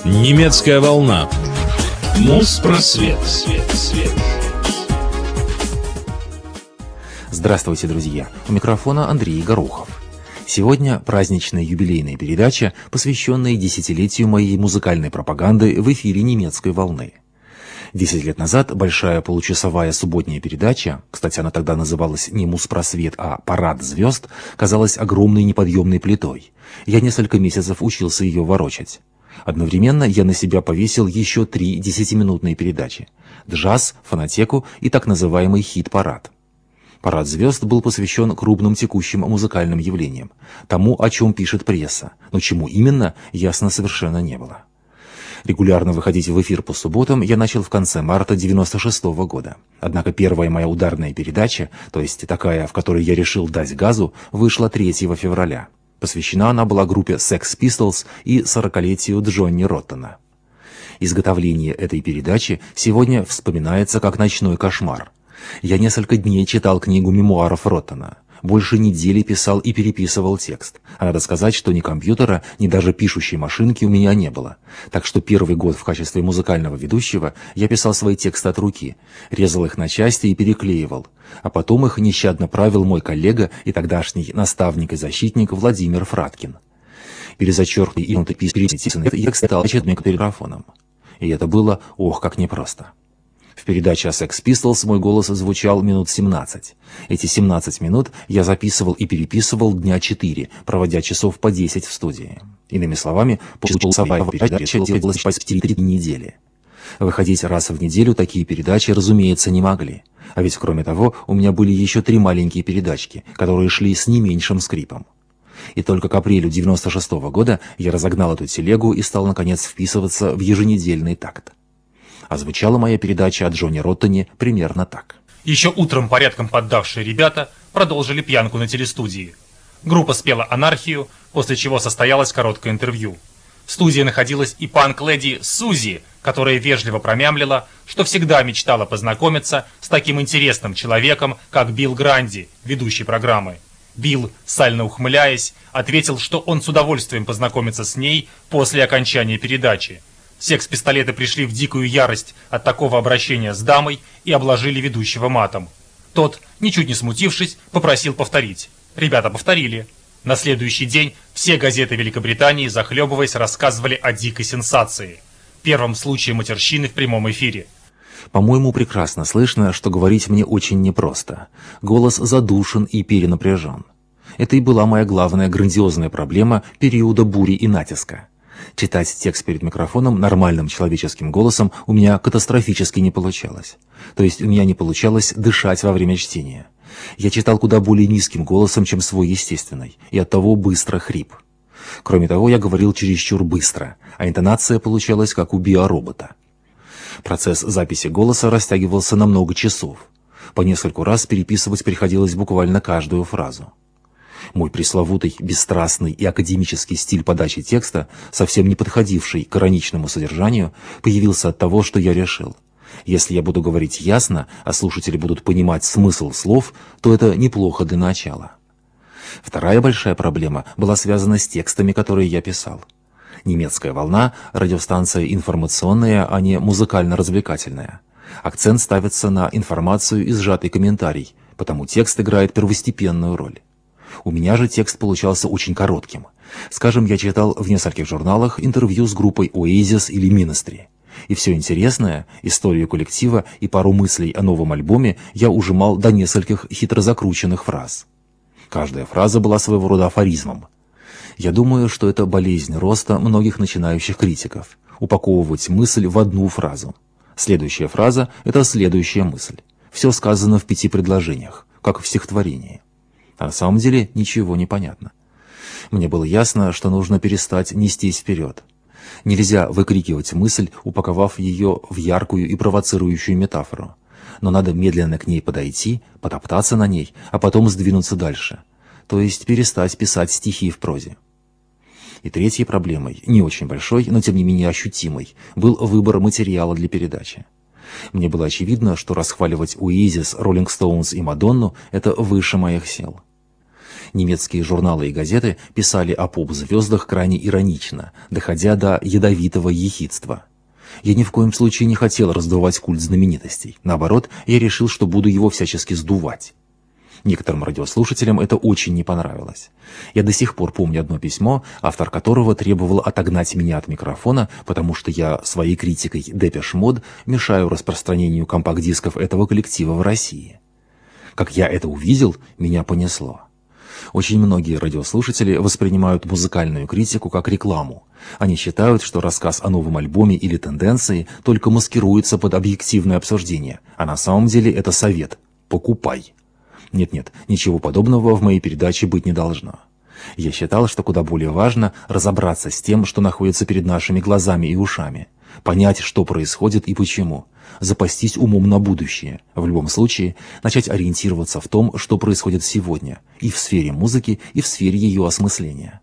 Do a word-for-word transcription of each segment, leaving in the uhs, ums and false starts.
Немецкая волна. Муспросвет. Свет, свет. Здравствуйте, друзья! У микрофона Андрей Горохов. Сегодня праздничная юбилейная передача, посвященная десятилетию моей музыкальной пропаганды в эфире немецкой волны. Десять лет назад большая получасовая субботняя передача, кстати, она тогда называлась не «Муспросвет», а «Парад звезд», казалась огромной неподъемной плитой. Я несколько месяцев учился ее ворочать. Одновременно я на себя повесил еще три десятиминутные передачи – «Джаз», «Фонотеку» и так называемый «Хит-парад». «Парад звезд» был посвящен крупным текущим музыкальным явлениям, тому, о чем пишет пресса, но чему именно, ясно совершенно не было. Регулярно выходить в эфир по субботам я начал в конце марта девяносто шестого года. Однако первая моя ударная передача, то есть такая, в которой я решил дать газу, вышла третьего февраля. Посвящена она была группе Sex Pistols и сорокалетию Джонни Роттена. Изготовление этой передачи сегодня вспоминается как ночной кошмар. Я несколько дней читал книгу мемуаров Роттена. Больше недели писал и переписывал текст. А надо сказать, что ни компьютера, ни даже пишущей машинки у меня не было. Так что первый год в качестве музыкального ведущего я писал свои тексты от руки, резал их на части и переклеивал. А потом их нещадно правил мой коллега и тогдашний наставник и защитник Владимир Фраткин. Перезачеркнутый и переписанный текст стал читать к микрофоном. И это было, ох, как непросто. В передаче о Sex Pistols мой голос звучал минут семнадцать. Эти семнадцать минут я записывал и переписывал дня четыре, проводя часов по десять в студии. Иными словами, полчасовая передача делалась почти три недели. Выходить раз в неделю такие передачи, разумеется, не могли. А ведь, кроме того, у меня были еще три маленькие передачки, которые шли с не меньшим скрипом. И только к апрелю девяносто шестого года я разогнал эту телегу и стал, наконец, вписываться в еженедельный такт. А звучала моя передача о Джонни Роттене примерно так. Еще утром порядком поддавшие ребята продолжили пьянку на телестудии. Группа спела «Анархию», после чего состоялось короткое интервью. В студии находилась и панк-леди Сузи, которая вежливо промямлила, что всегда мечтала познакомиться с таким интересным человеком, как Билл Гранди, ведущий программы. Билл, сально ухмыляясь, ответил, что он с удовольствием познакомится с ней после окончания передачи. Секс-пистолеты пришли в дикую ярость от такого обращения с дамой и обложили ведущего матом. Тот, ничуть не смутившись, попросил повторить. Ребята повторили. На следующий день все газеты Великобритании, захлебываясь, рассказывали о дикой сенсации. Первом случае матерщины в прямом эфире. По-моему, прекрасно слышно, что говорить мне очень непросто. Голос задушен и перенапряжен. Это и была моя главная грандиозная проблема периода бури и натиска. Читать текст перед микрофоном нормальным человеческим голосом у меня катастрофически не получалось. То есть у меня не получалось дышать во время чтения. Я читал куда более низким голосом, чем свой естественный, и оттого быстро хрип. Кроме того, я говорил чересчур быстро, а интонация получалась как у биоробота. Процесс записи голоса растягивался на много часов. По нескольку раз переписывать приходилось буквально каждую фразу. Мой пресловутый, бесстрастный и академический стиль подачи текста, совсем не подходивший к ироничному содержанию, появился от того, что я решил. Если я буду говорить ясно, а слушатели будут понимать смысл слов, то это неплохо для начала. Вторая большая проблема была связана с текстами, которые я писал. Немецкая волна – радиостанция информационная, а не музыкально-развлекательная. Акцент ставится на информацию и сжатый комментарий, потому текст играет первостепенную роль. У меня же текст получался очень коротким. Скажем, я читал в нескольких журналах интервью с группой Oasis или Ministry. И все интересное, историю коллектива и пару мыслей о новом альбоме я ужимал до нескольких хитро закрученных фраз. Каждая фраза была своего рода афоризмом. Я думаю, что это болезнь роста многих начинающих критиков – упаковывать мысль в одну фразу. Следующая фраза – это следующая мысль. Все сказано в пяти предложениях, как в стихотворении. А на самом деле ничего не понятно. Мне было ясно, что нужно перестать нестись вперед. Нельзя выкрикивать мысль, упаковав ее в яркую и провоцирующую метафору. Но надо медленно к ней подойти, потоптаться на ней, а потом сдвинуться дальше. То есть перестать писать стихи в прозе. И третьей проблемой, не очень большой, но тем не менее ощутимой, был выбор материала для передачи. Мне было очевидно, что расхваливать Oasis, Rolling Stones и Мадонну – это выше моих сил. Немецкие журналы и газеты писали о поп-звездах крайне иронично, доходя до ядовитого ехидства. Я ни в коем случае не хотел раздувать культ знаменитостей. Наоборот, я решил, что буду его всячески сдувать. Некоторым радиослушателям это очень не понравилось. Я до сих пор помню одно письмо, автор которого требовал отогнать меня от микрофона, потому что я своей критикой Depeche Mode мешаю распространению компакт-дисков этого коллектива в России. Как я это увидел, меня понесло. Очень многие радиослушатели воспринимают музыкальную критику как рекламу. Они считают, что рассказ о новом альбоме или тенденции только маскируется под объективное обсуждение, а на самом деле это совет «покупай». Нет-нет, ничего подобного в моей передаче быть не должно. Я считал, что куда более важно разобраться с тем, что находится перед нашими глазами и ушами, понять, что происходит и почему, запастись умом на будущее, в любом случае начать ориентироваться в том, что происходит сегодня, и в сфере музыки, и в сфере ее осмысления.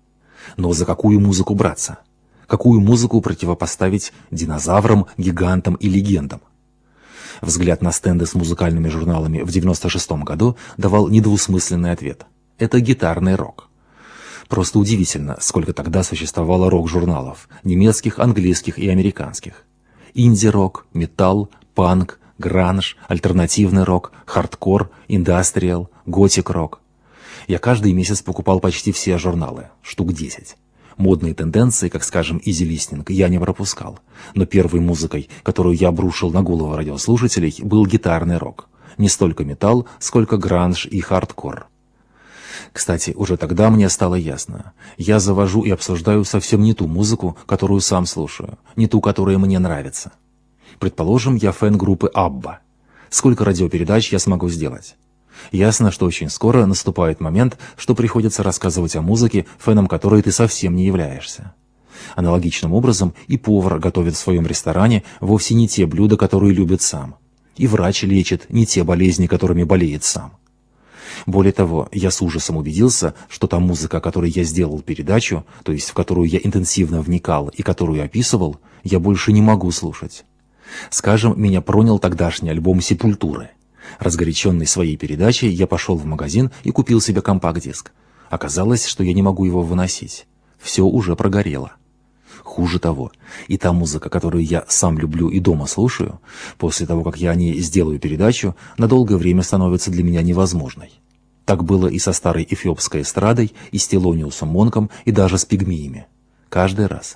Но за какую музыку браться? Какую музыку противопоставить динозаврам, гигантам и легендам? Взгляд на стенды с музыкальными журналами в девяносто шестом году давал недвусмысленный ответ. Это гитарный рок. Просто удивительно, сколько тогда существовало рок-журналов, немецких, английских и американских. Инди-рок, металл, панк, гранж, альтернативный рок, хардкор, индастриал, готик-рок. Я каждый месяц покупал почти все журналы, штук десять. Модные тенденции, как, скажем, изи-листинг, я не пропускал. Но первой музыкой, которую я обрушил на голову радиослушателей, был гитарный рок. Не столько металл, сколько гранж и хардкор. Кстати, уже тогда мне стало ясно. Я завожу и обсуждаю совсем не ту музыку, которую сам слушаю, не ту, которая мне нравится. Предположим, я фэн группы Абба. Сколько радиопередач я смогу сделать? Ясно, что очень скоро наступает момент, что приходится рассказывать о музыке, фэном которой ты совсем не являешься. Аналогичным образом и повар готовит в своем ресторане вовсе не те блюда, которые любит сам. И врач лечит не те болезни, которыми болеет сам. Более того, я с ужасом убедился, что та музыка, о которой я сделал передачу, то есть в которую я интенсивно вникал и которую описывал, я больше не могу слушать. Скажем, меня пронял тогдашний альбом «Сепультуры». Разгоряченный своей передачей, я пошел в магазин и купил себе компакт-диск. Оказалось, что я не могу его выносить. Все уже прогорело. Хуже того, и та музыка, которую я сам люблю и дома слушаю, после того, как я о ней сделаю передачу, на долгое время становится для меня невозможной. Так было и со старой эфиопской эстрадой, и с Телониусом Монком, и даже с пигмеями. Каждый раз.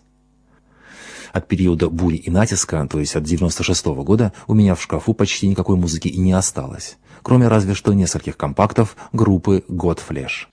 От периода бури и натиска, то есть от девяносто шестого года, у меня в шкафу почти никакой музыки и не осталось, кроме разве что нескольких компактов группы Godflesh.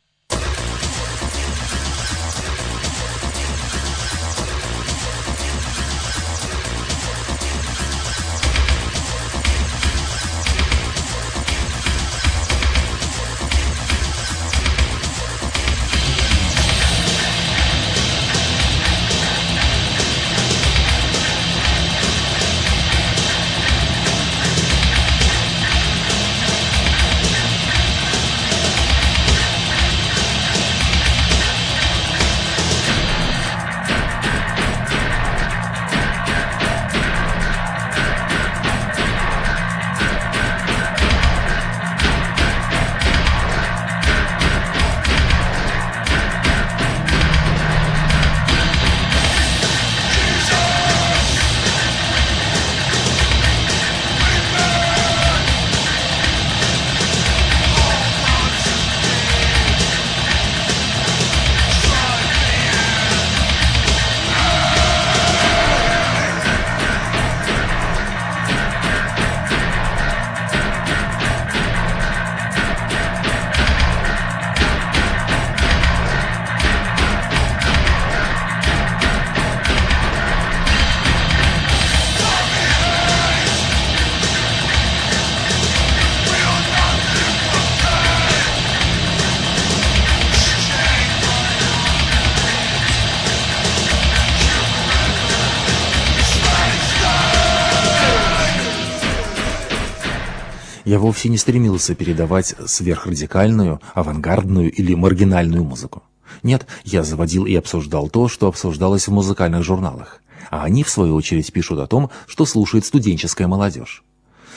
Я вовсе не стремился передавать сверхрадикальную, авангардную или маргинальную музыку. Нет, я заводил и обсуждал то, что обсуждалось в музыкальных журналах, а они, в свою очередь, пишут о том, что слушает студенческая молодежь.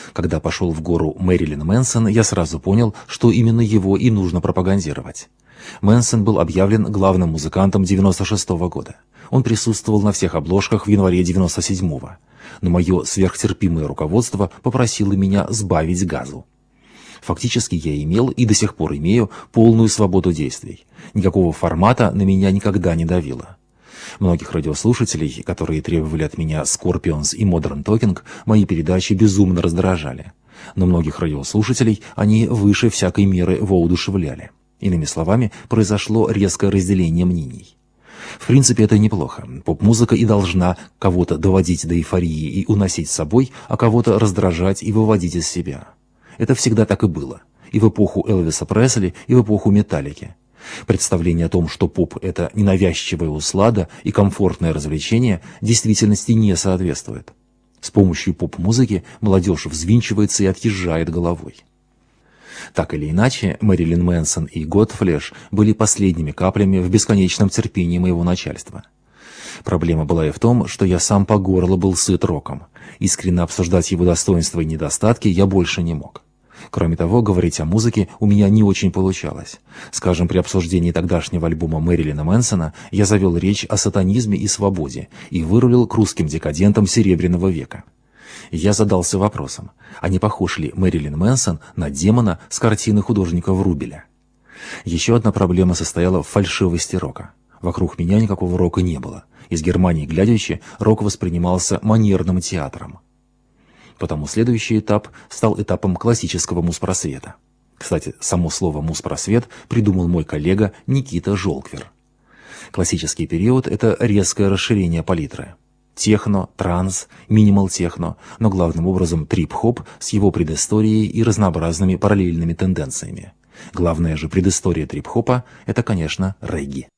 Когда пошел в гору Мэрилин Мэнсон, я сразу понял, что именно его и нужно пропагандировать. Мэнсон был объявлен главным музыкантом девяносто шестого года. Он присутствовал на всех обложках в январе девяносто седьмого. Но мое сверхтерпимое руководство попросило меня сбавить газу. Фактически я имел и до сих пор имею полную свободу действий. Никакого формата на меня никогда не давило. Многих радиослушателей, которые требовали от меня Scorpions и Modern Talking, мои передачи безумно раздражали. Но многих радиослушателей они выше всякой меры воодушевляли. Иными словами, произошло резкое разделение мнений. В принципе, это неплохо. Поп-музыка и должна кого-то доводить до эйфории и уносить с собой, а кого-то раздражать и выводить из себя. Это всегда так и было. И в эпоху Элвиса Пресли, и в эпоху Металлики. Представление о том, что поп – это ненавязчивая услада и комфортное развлечение, действительности не соответствует. С помощью поп-музыки молодежь взвинчивается и отъезжает головой. Так или иначе, Мэрилин Мэнсон и Godflesh были последними каплями в бесконечном терпении моего начальства. Проблема была и в том, что я сам по горло был сыт роком. Искренне обсуждать его достоинства и недостатки я больше не мог. Кроме того, говорить о музыке у меня не очень получалось. Скажем, при обсуждении тогдашнего альбома Мэрилина Мэнсона я завел речь о сатанизме и свободе и вырулил к русским декадентам Серебряного века. Я задался вопросом, а не похож ли Мэрилин Мэнсон на демона с картины художника Врубеля? Еще одна проблема состояла в фальшивости рока. Вокруг меня никакого рока не было. Из Германии глядячи, рок воспринимался манерным театром. Потому следующий этап стал этапом классического муспросвета. Кстати, само слово «муспросвет» придумал мой коллега Никита Жолквер. Классический период – это резкое расширение палитры. Техно, транс, минимал-техно, но главным образом трип-хоп с его предысторией и разнообразными параллельными тенденциями. Главная же предыстория трип-хопа – это, конечно, регги.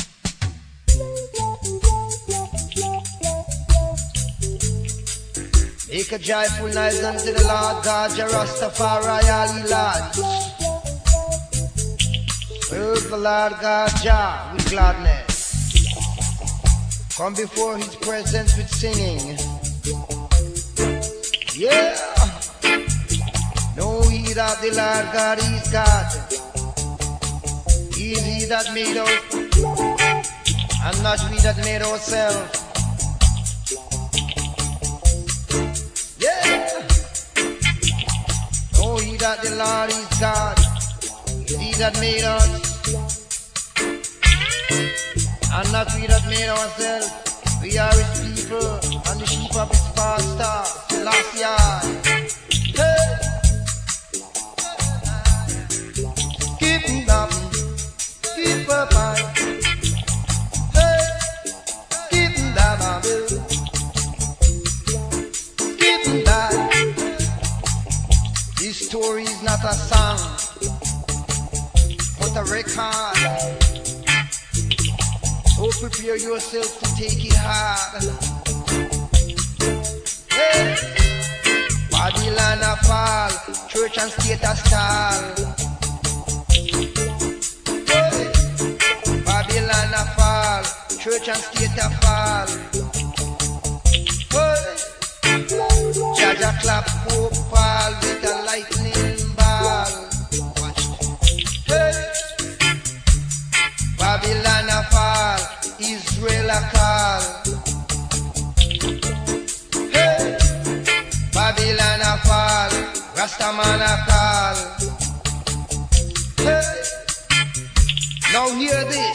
Make a joyful noise unto the Lord God, your Rastafari, all ye lads. Serve the Lord God, Jah, with gladness. Come before His presence with singing. Yeah. Know ye that the Lord God is God. He is He that made us, and not we that made ourselves. Yeah. Know ye that the Lord is God. He is He that made us, and not we that made ourselves. We are His people, and the sheep of His pasture. Selassie. Hey. Keep up, keep up, hey. Keep that, keep that. This story is not a song, but a record. So prepare yourself to take it hard. Hey. Babylon a fall, church and state a stall. Hey. Babylon a fall, church and state a fall. Hey. Jaja clap Pope Paul with a lightning ball. Hey. Babylon a fall, Israel a call. Hey. Babylon a fall, Rastaman a call. Hey. Now hear this.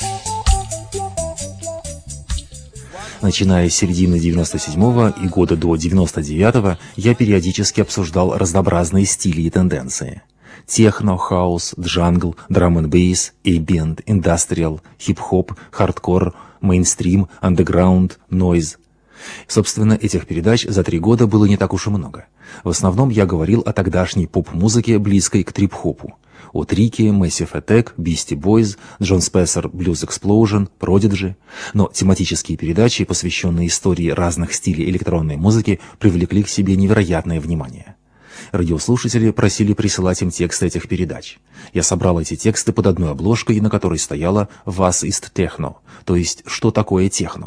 Начиная с середины девяносто седьмого и года до девяносто девятого я периодически обсуждал разнообразные стили и тенденции. Техно, хаус, джангл, драм-н-бейс, эйбент, индастриал, хип-хоп, хардкор, мейнстрим, андеграунд, нойз. Собственно, этих передач за три года было не так уж и много. В основном я говорил о тогдашней поп-музыке, близкой к трип-хопу. О Трике, Massive Attack, Beastie Boys, Джон Спессер, Blues Explosion, Prodigy. Но тематические передачи, посвященные истории разных стилей электронной музыки, привлекли к себе невероятное внимание. Радиослушатели просили присылать им тексты этих передач. Я собрал эти тексты под одной обложкой, на которой стояло «Was ist Techno», то есть «Что такое техно?».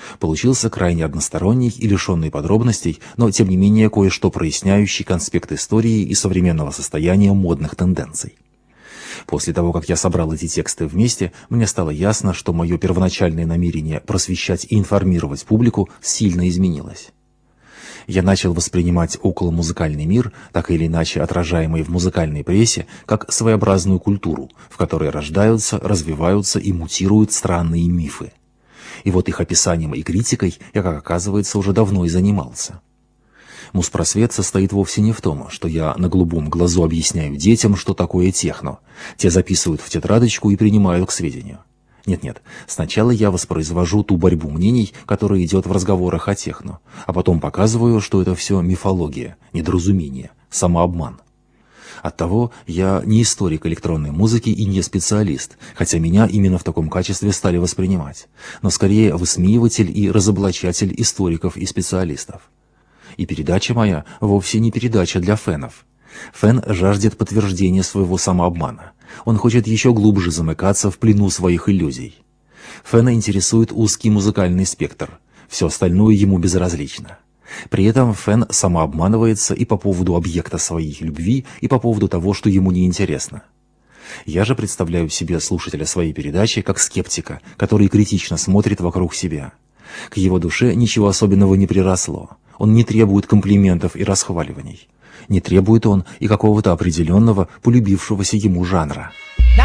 Получился крайне односторонний и лишенный подробностей, но тем не менее кое-что проясняющий конспект истории и современного состояния модных тенденций. После того, как я собрал эти тексты вместе, мне стало ясно, что мое первоначальное намерение просвещать и информировать публику сильно изменилось. Я начал воспринимать околомузыкальный мир, так или иначе отражаемый в музыкальной прессе, как своеобразную культуру, в которой рождаются, развиваются и мутируют странные мифы. И вот их описанием и критикой я, как оказывается, уже давно и занимался. Муспросвет состоит вовсе не в том, что я на голубом глазу объясняю детям, что такое техно. Те записывают в тетрадочку и принимают к сведению. Нет-нет, сначала я воспроизвожу ту борьбу мнений, которая идет в разговорах о техно, а потом показываю, что это все мифология, недоразумение, самообман. Оттого я не историк электронной музыки и не специалист, хотя меня именно в таком качестве стали воспринимать, но скорее высмеиватель и разоблачатель историков и специалистов. И передача моя вовсе не передача для фенов. Фен жаждет подтверждения своего самообмана. Он хочет еще глубже замыкаться в плену своих иллюзий. Фена интересует узкий музыкальный спектр. Все остальное ему безразлично. При этом Фен самообманывается и по поводу объекта своей любви, и по поводу того, что ему неинтересно. Я же представляю себе слушателя своей передачи как скептика, который критично смотрит вокруг себя. К его душе ничего особенного не приросло. Он не требует комплиментов и расхваливаний. Не требует он и какого-то определенного, полюбившегося ему жанра.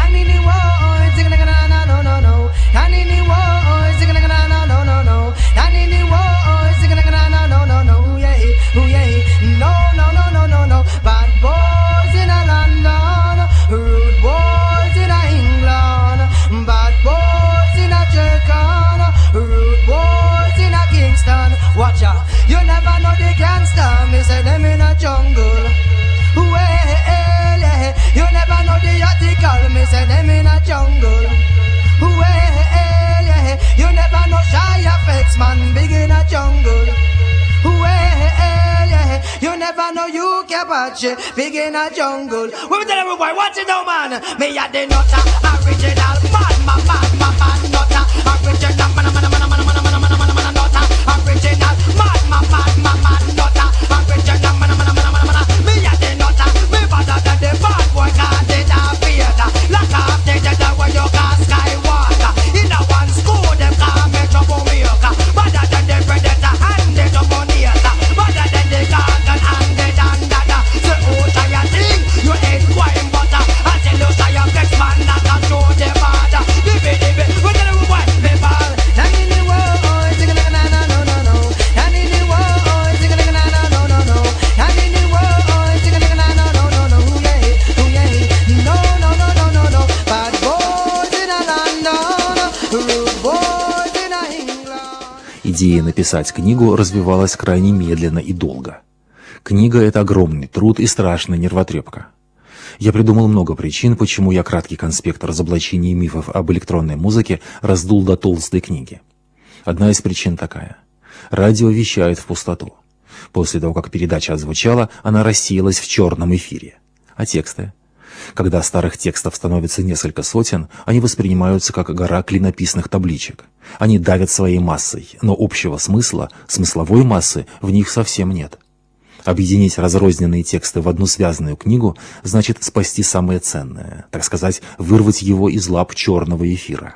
Watch out, you never know the gangster, me say them in a jungle. Well, yeah. You never know the article, me say them in a jungle. Well, yeah. You never know shy effects, man, big in a jungle. Well, yeah. You never know you Apache, big in a jungle. We tell every boy, watch it now, man. Me a the nutter, original, bad, man, bad, man, bad nutter, original, man, man, man, man, man, man, man, man, man, man, nutter, original, mad, man, bad, man, bad nutter, original, man, man, man, man, man, man, me a the nutter, me better than the bad boy, cause it a theater, lock off the jet where you got Skywalker. In a one school, them call me troublemaker, better than the predator and the dominator, better than the gargan and the dandada. The old tired thing, you ain't wine butter, I tell you say your best man not a show the border. Dibby dibby, we tell you what, the ball, and in the world, sing it na na no no no, and in the world, sing it na na no no no, and in the world, sing it na na no no no, yeah, oh yeah, no no no no no no, bad boys in a London, rude boys in a England. Идея написать книгу развивалась крайне медленно и долго. Книга — это огромный труд и страшная нервотрепка. Я придумал много причин, почему я краткий конспект разоблачений мифов об электронной музыке раздул до толстой книги. Одна из причин такая. Радио вещает в пустоту. После того, как передача отзвучала, она рассеялась в черном эфире. А тексты? Когда старых текстов становится несколько сотен, они воспринимаются как гора клинописных табличек. Они давят своей массой, но общего смысла, смысловой массы в них совсем нет. Объединить разрозненные тексты в одну связанную книгу значит спасти самое ценное, так сказать, вырвать его из лап черного эфира.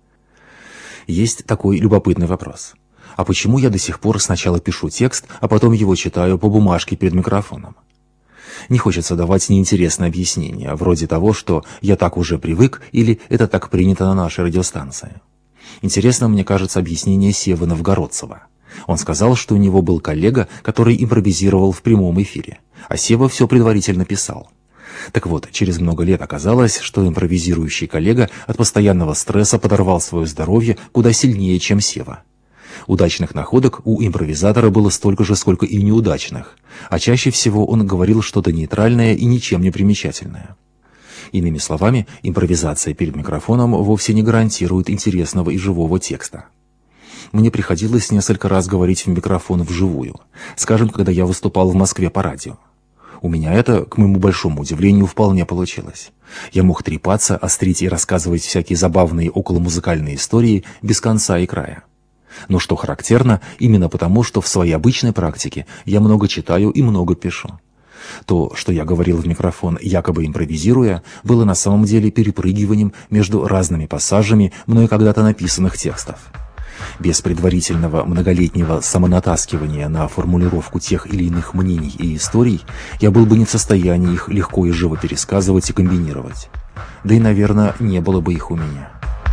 Есть такой любопытный вопрос. А почему я до сих пор сначала пишу текст, а потом его читаю по бумажке перед микрофоном? Не хочется давать неинтересное объяснение, вроде того, что «я так уже привык» или «это так принято на нашей радиостанции». Интересно, мне кажется, объяснение Севы Новгородцева. Он сказал, что у него был коллега, который импровизировал в прямом эфире, а Сева все предварительно писал. Так вот, через много лет оказалось, что импровизирующий коллега от постоянного стресса подорвал свое здоровье куда сильнее, чем Сева. Удачных находок у импровизатора было столько же, сколько и неудачных, а чаще всего он говорил что-то нейтральное и ничем не примечательное. Иными словами, импровизация перед микрофоном вовсе не гарантирует интересного и живого текста. Мне приходилось несколько раз говорить в микрофон вживую, скажем, когда я выступал в Москве по радио. У меня это, к моему большому удивлению, вполне получилось. Я мог трепаться, острить и рассказывать всякие забавные околомузыкальные истории без конца и края. Но что характерно, именно потому, что в своей обычной практике я много читаю и много пишу. То, что я говорил в микрофон, якобы импровизируя, было на самом деле перепрыгиванием между разными пассажами мной когда-то написанных текстов. Без предварительного многолетнего самонатаскивания на формулировку тех или иных мнений и историй я был бы не в состоянии их легко и живо пересказывать и комбинировать. Да и, наверное, не было бы их у меня.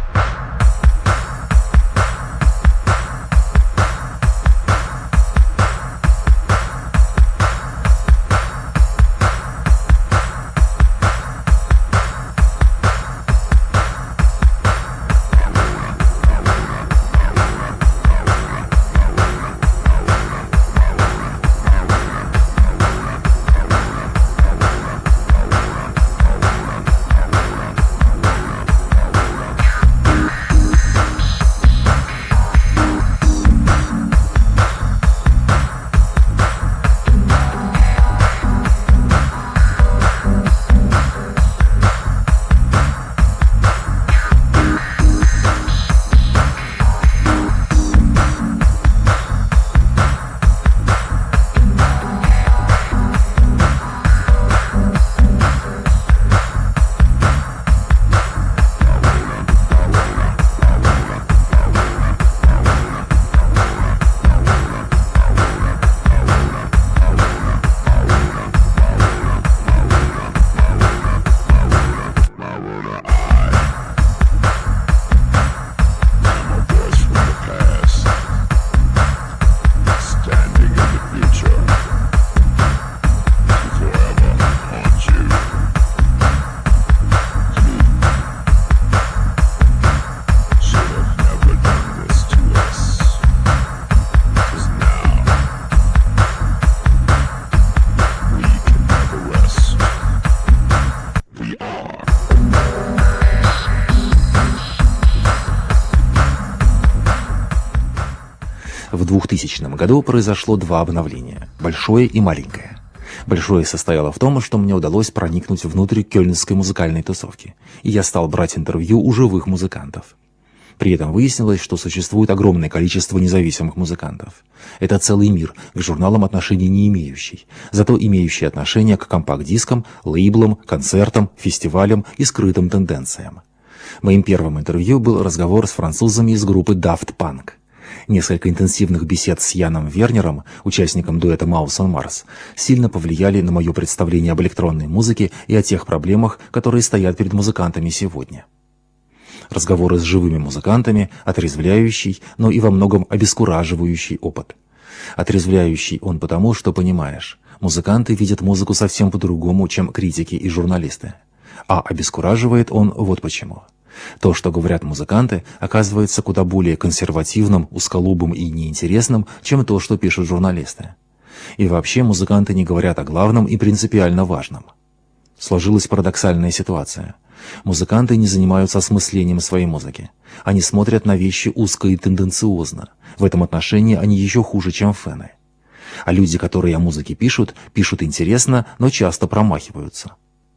В двухтысячном году произошло два обновления – большое и маленькое. Большое состояло в том, что мне удалось проникнуть внутрь кёльнской музыкальной тусовки, и я стал брать интервью у живых музыкантов. При этом выяснилось, что существует огромное количество независимых музыкантов. Это целый мир, к журналам отношения не имеющий, зато имеющий отношение к компакт-дискам, лейблам, концертам, фестивалям и скрытым тенденциям. Моим первым интервью был разговор с французами из группы Daft Punk. Несколько интенсивных бесед с Яном Вернером, участником дуэта Mouse on Mars, сильно повлияли на мое представление об электронной музыке и о тех проблемах, которые стоят перед музыкантами сегодня. Разговоры с живыми музыкантами – отрезвляющий, но и во многом обескураживающий опыт. Отрезвляющий он потому, что, понимаешь, музыканты видят музыку совсем по-другому, чем критики и журналисты. А обескураживает он вот почему. То, что говорят музыканты, оказывается куда более консервативным, узколобым и неинтересным, чем то, что пишут журналисты. И вообще музыканты не говорят о главном и принципиально важном. Сложилась парадоксальная ситуация. Музыканты не занимаются осмыслением своей музыки. Они смотрят на вещи узко и тенденциозно. В этом отношении они еще хуже, чем фэны. А люди, которые о музыке пишут, пишут интересно, но часто промахиваются.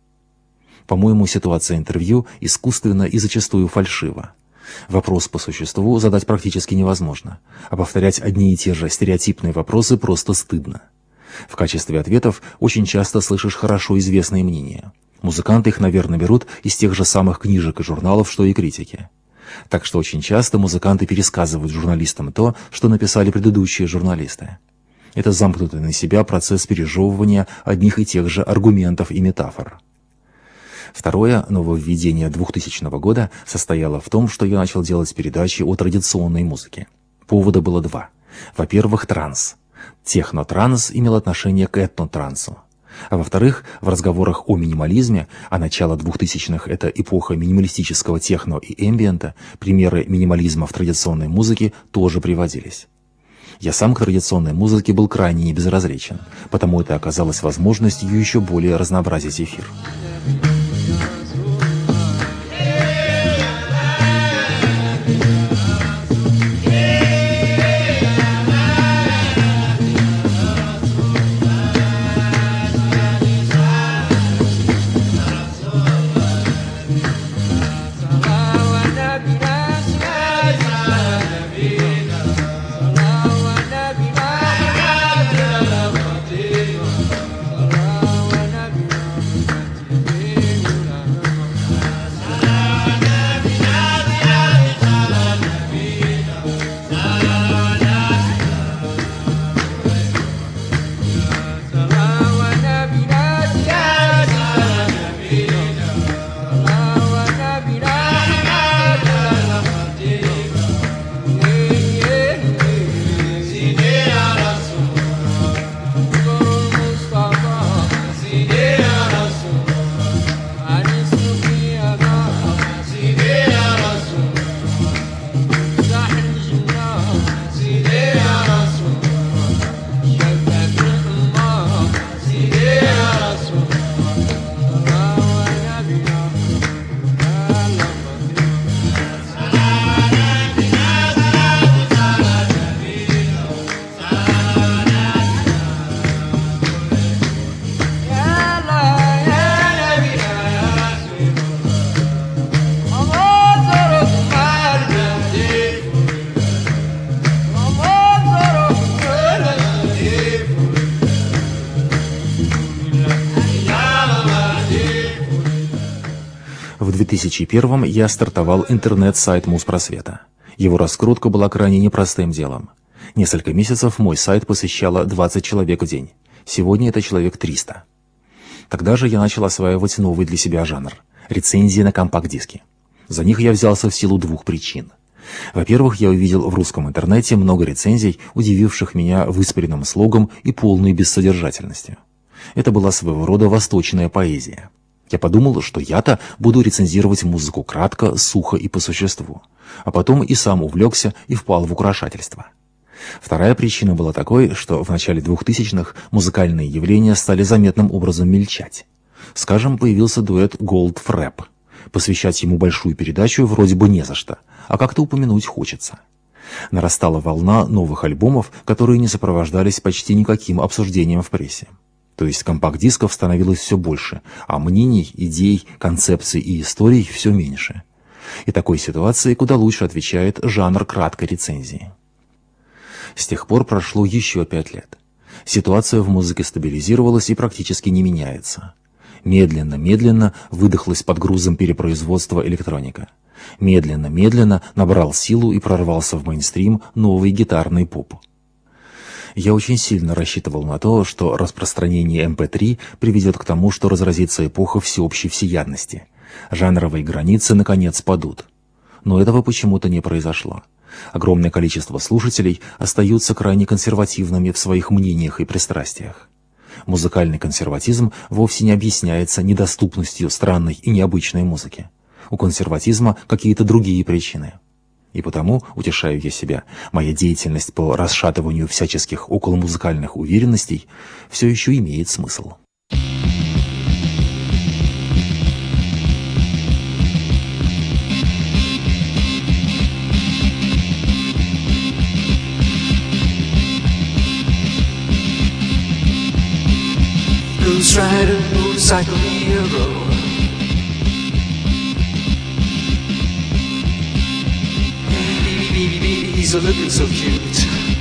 По-моему, ситуация интервью искусственна и зачастую фальшива. Вопрос по существу задать практически невозможно, а повторять одни и те же стереотипные вопросы просто стыдно. В качестве ответов очень часто слышишь хорошо известные мнения. Музыканты их, наверное, берут из тех же самых книжек и журналов, что и критики. Так что очень часто музыканты пересказывают журналистам то, что написали предыдущие журналисты. Это замкнутый на себя процесс пережевывания одних и тех же аргументов и метафор. Второе нововведение двухтысячного года состояло в том, что я начал делать передачи о традиционной музыке. Повода было два. Во-первых, транс. Техно-транс имел отношение к этно-трансу. А во-вторых, в разговорах о минимализме, а начало двухтысячных – это эпоха минималистического техно и эмбиента, примеры минимализма в традиционной музыке тоже приводились. Я сам к традиционной музыке был крайне небезразличен, потому это оказалось возможностью еще более разнообразить эфир. тысячи первом я стартовал интернет-сайт Муспросвета. Его раскрутка была крайне непростым делом. Несколько месяцев мой сайт посещало двадцать человек в день. Сегодня это человек триста. Тогда же я начал осваивать новый для себя жанр – рецензии на компакт-диски. За них я взялся в силу двух причин. Во-первых, я увидел в русском интернете много рецензий, удививших меня выспренным слогом и полной бессодержательностью. Это была своего рода восточная поэзия. Я подумал, что я-то буду рецензировать музыку кратко, сухо и по существу. А потом и сам увлекся и впал в украшательство. Вторая причина была такой, что в начале двухтысячных музыкальные явления стали заметным образом мельчать. Скажем, появился дуэт Gold Frapp. Посвящать ему большую передачу вроде бы не за что, а как-то упомянуть хочется. Нарастала волна новых альбомов, которые не сопровождались почти никаким обсуждением в прессе. То есть компакт-дисков становилось все больше, а мнений, идей, концепций и историй все меньше. И такой ситуации куда лучше отвечает жанр краткой рецензии. С тех пор прошло еще пять лет. Ситуация в музыке стабилизировалась и практически не меняется. Медленно-медленно выдохлась под грузом перепроизводства электроника. Медленно-медленно набрал силу и прорвался в мейнстрим новый гитарный поп. Я очень сильно рассчитывал на то, что распространение эм пэ три приведет к тому, что разразится эпоха всеобщей всеядности. Жанровые границы наконец падут. Но этого почему-то не произошло. Огромное количество слушателей остаются крайне консервативными в своих мнениях и пристрастиях. Музыкальный консерватизм вовсе не объясняется недоступностью странной и необычной музыки. У консерватизма какие-то другие причины. И потому, утешаю я себя, моя деятельность по расшатыванию всяческих околомузыкальных уверенностей все еще имеет смысл. Ghost rider, motorcycle hero. Baby, baby, baby, he's a looking so cute.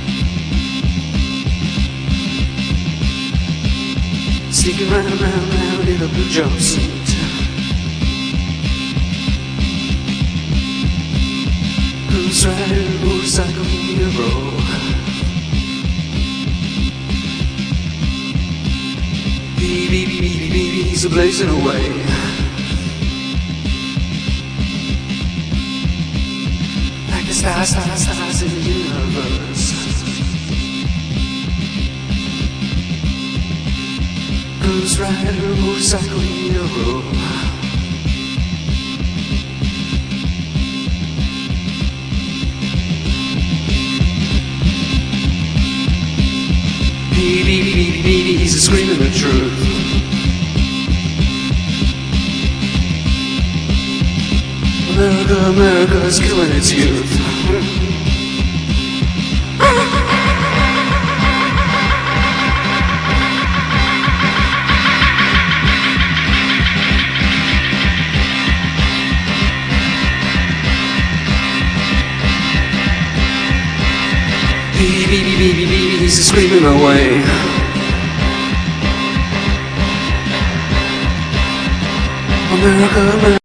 Sneaking round, round, round in a blue jumpsuit. Ghost rider, motorcycle hero. Baby, baby, baby, baby, he's a blazing away. Like the stars, stars, stars in the universe. Ghost rider, motorcycle hero. Baby, baby, baby, he's a screaming the truth. America, America is killing its youth. Baby, baby, baby, baby, he's screaming away. America, America.